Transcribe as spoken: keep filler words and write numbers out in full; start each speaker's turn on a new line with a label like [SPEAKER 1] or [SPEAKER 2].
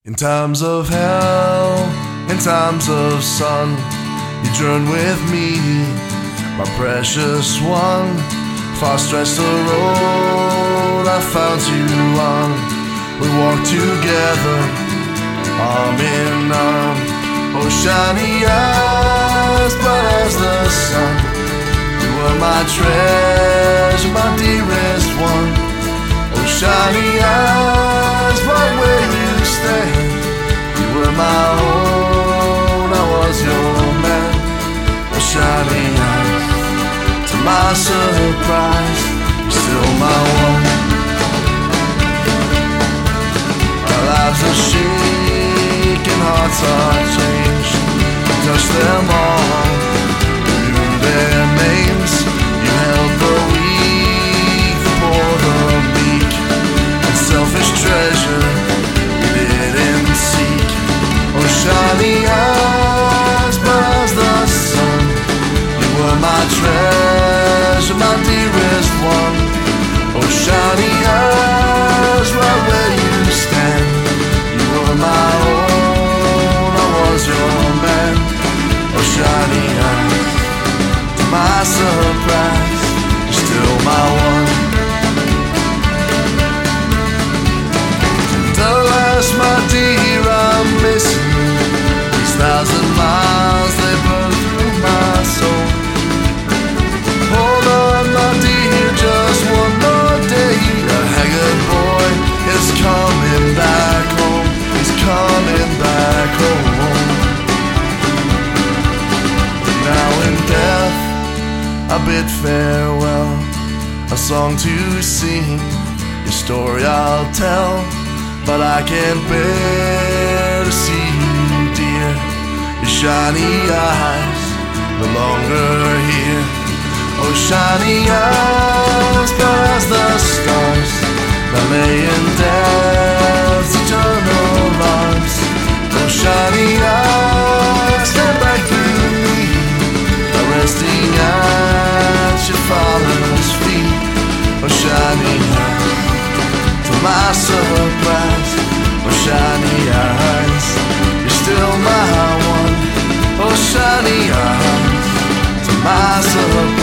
[SPEAKER 1] In times of hell, in times of sun, you journey with me, my precious one. Far stretched the road I found you on. We walked together, arm in arm. Oh, shiny eyes, bright as the sun. You were my treasure, my dearest one. Oh, shiny eyes, bright where you stand. You were my own, I was your man. Oh, shiny eyes, to my surprise, you're still my one. Our lives are shaken, hearts are changed. You touched them all, you knew their names. You held the weak, the poor, the meek, and selfish treasure you didn't seek. Oh, shiny eyes, bright as the sun. You were my treasure, my dearest one. Oh, shiny eyes, right where you stand. You were my own, I was your man. Oh, shiny eyes, to my surprise, you're still my one. To the last, my dear, I'm missing you. These thousand miles, they burn through my soul. Hold on, my dear, just one more day. A haggard boy is coming back home. He's coming back home. Now in death, I bid farewell. A song to sing, your story I'll tell. But I can't bear to see you, dear. Your shiny eyes no longer here. Oh, shiny eyes, bright as the stars, that lay in death's eternal arms. Oh, shiny eyes, stand back through me, resting at your father's feet. Oh, shiny eyes, to my surprise. Oh, shiny eyes, you're still my one. Oh, shiny eyes, to my surprise.